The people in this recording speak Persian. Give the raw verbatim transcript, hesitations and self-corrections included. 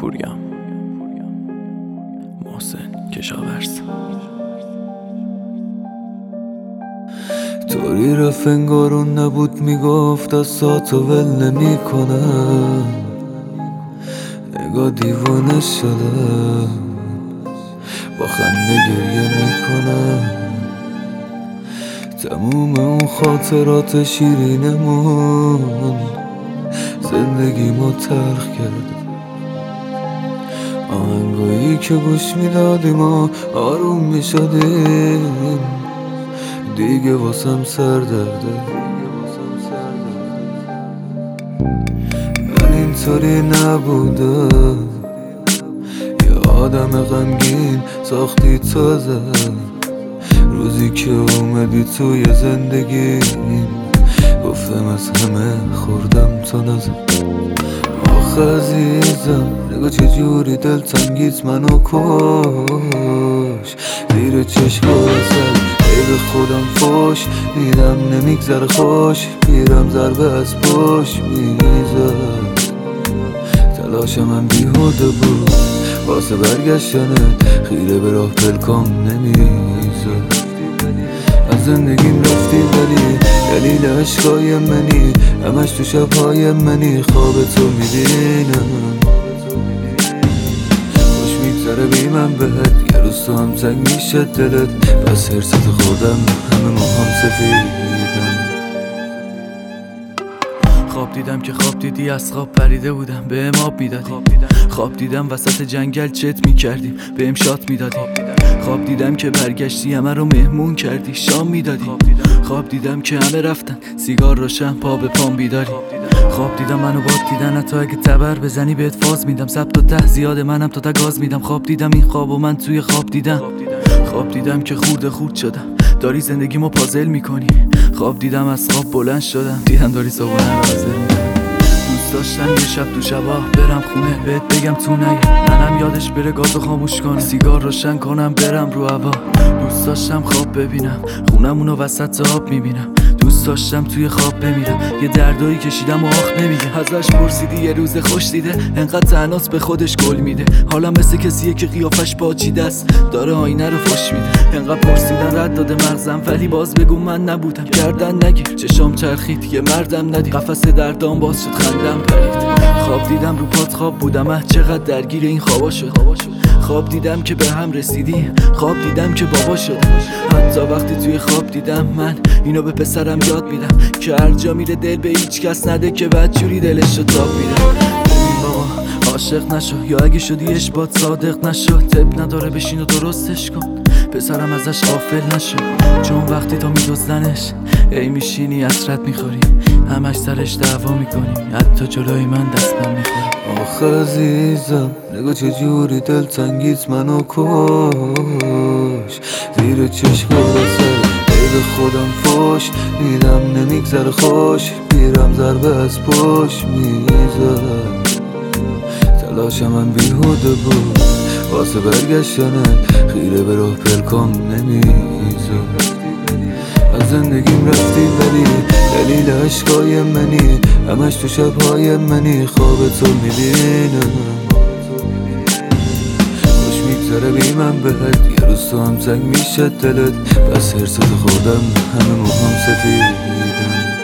پوریم، محسن کشاورز. طوری رفت انگارون نبود، میگفت دستاتو ول نمی کنم. نگاه دیوانه شده، با خنده گریه میکنم. تموم اون خاطرات شیرینمون زندگی ما تلخ کرد. آهنگایی که گوش میدادیم و آروم میشدیم دیگه واسم سر درده. من اینطوری نبودم، یه آدم غمگین ساختی تازه. روزی که اومدی توی زندگیم گفتم از همه خوردم تو نزم. آخه عزیزم نگاه چجوری دلتنگیت منو کش. زیر چشم زد ای به خودم فوش میدم، نمیگذره خوش میرم ضربه از پشت میزد. تلاش من بیهوده بود واسه برگشتنه، خیره به راه پلکام نمیزد. از زندگیم رفتی ولی دلیل عشقای منی، همش تو شبهای منی خواب تو میبینم. خوش میگذره بی من بهت، یه روز تو هم تنگ میشه دلت. پس حرست خودم همه موهام سفیدم. خواب دیدم که خواب دیدی، از خواب پریده بودم به ام آب میدادی. خواب دیدم وسط جنگل چت میکردیم به ام شات میدادی. خواب دیدم که برگشتی همه رو مهمون کردی شام میدادی. خواب دیدم که همه رفتن سیگار روشن پا به پام بیداری. خواب دیدم منو باد دیدن، حتی اگه تبر بزنی بهت فاز میدم. ثبت و ته زیاده منم تا تا گاز میدم. خواب دیدم این خواب و من توی خواب دیدم. خواب دیدم که خورده خورد شدم، داری زندگیمو پازل میکنی. خواب دیدم از خواب بلند شدم، دیدم داری صبحانه رو حاضر میکنی. دوست داشتم یه شب تو شباه برم خونه بهت بگم تو نگه، منم یادش بره گازو خاموش کنم، سیگار روشن کنم برم رو هوا. دوست داشتم خواب ببینم خونمونو وسط آب میبینم. دوست داشتم توی خواب بمیرم، یه دردایی کشیدم و آخ نمیگه. ازش پرسیدی یه روز خوش دیده، انقدر تناس به خودش گل میده. حالا مثل کسیه که قیافش پاچیده است داره آینه رو فش میده. انقدر پرسیدن رد داده مغزم، ولی باز بگو من نبودم. گردن نگیر چشام چرخید یه مردم ندید، قفس دردام باز شد خندم پرید. خواب دیدم رو پات خواب بودم، اه چقدر درگیر این خوابا شد. خواب دیدم که به هم رسیدیم، خواب دیدم که بابا شد. حتی وقتی توی خواب دیدم من اینو به پسرم یاد میدم که هر جا میره دل به هیچ کس نده که بدجوری دلش رو تاب میده. ببین بابا عاشق نشو، یا اگه شدی اشبات صادق نشو. تب نداره بشین و درستش کن، پسرم ازش غافل نشو. چون وقتی تو میدوزدنش ای میشینی حسرت میخوری، همش سرش دعوا میکنی، حتی جلوی من دستم میخوری. آخه عزیزم نگاه چجوری دلتنگیت منو کش. زیر چشم زد ای به خودم فوش میدم، نمیگذره خوش میرم ضربه از پشت میزد. تلاش من بیهوده بود واسه برگشتنت، خیره به راه پلکام نمیزد. از زندگیم رفتی ولی دلیل عشقای منی، همش تو شبهای منی خواب تو میبینم. خوش میگذره بی من بهت، یه روز تو هم تنگ میشه دلت. پس حرست خودم همه موهام سفیدم.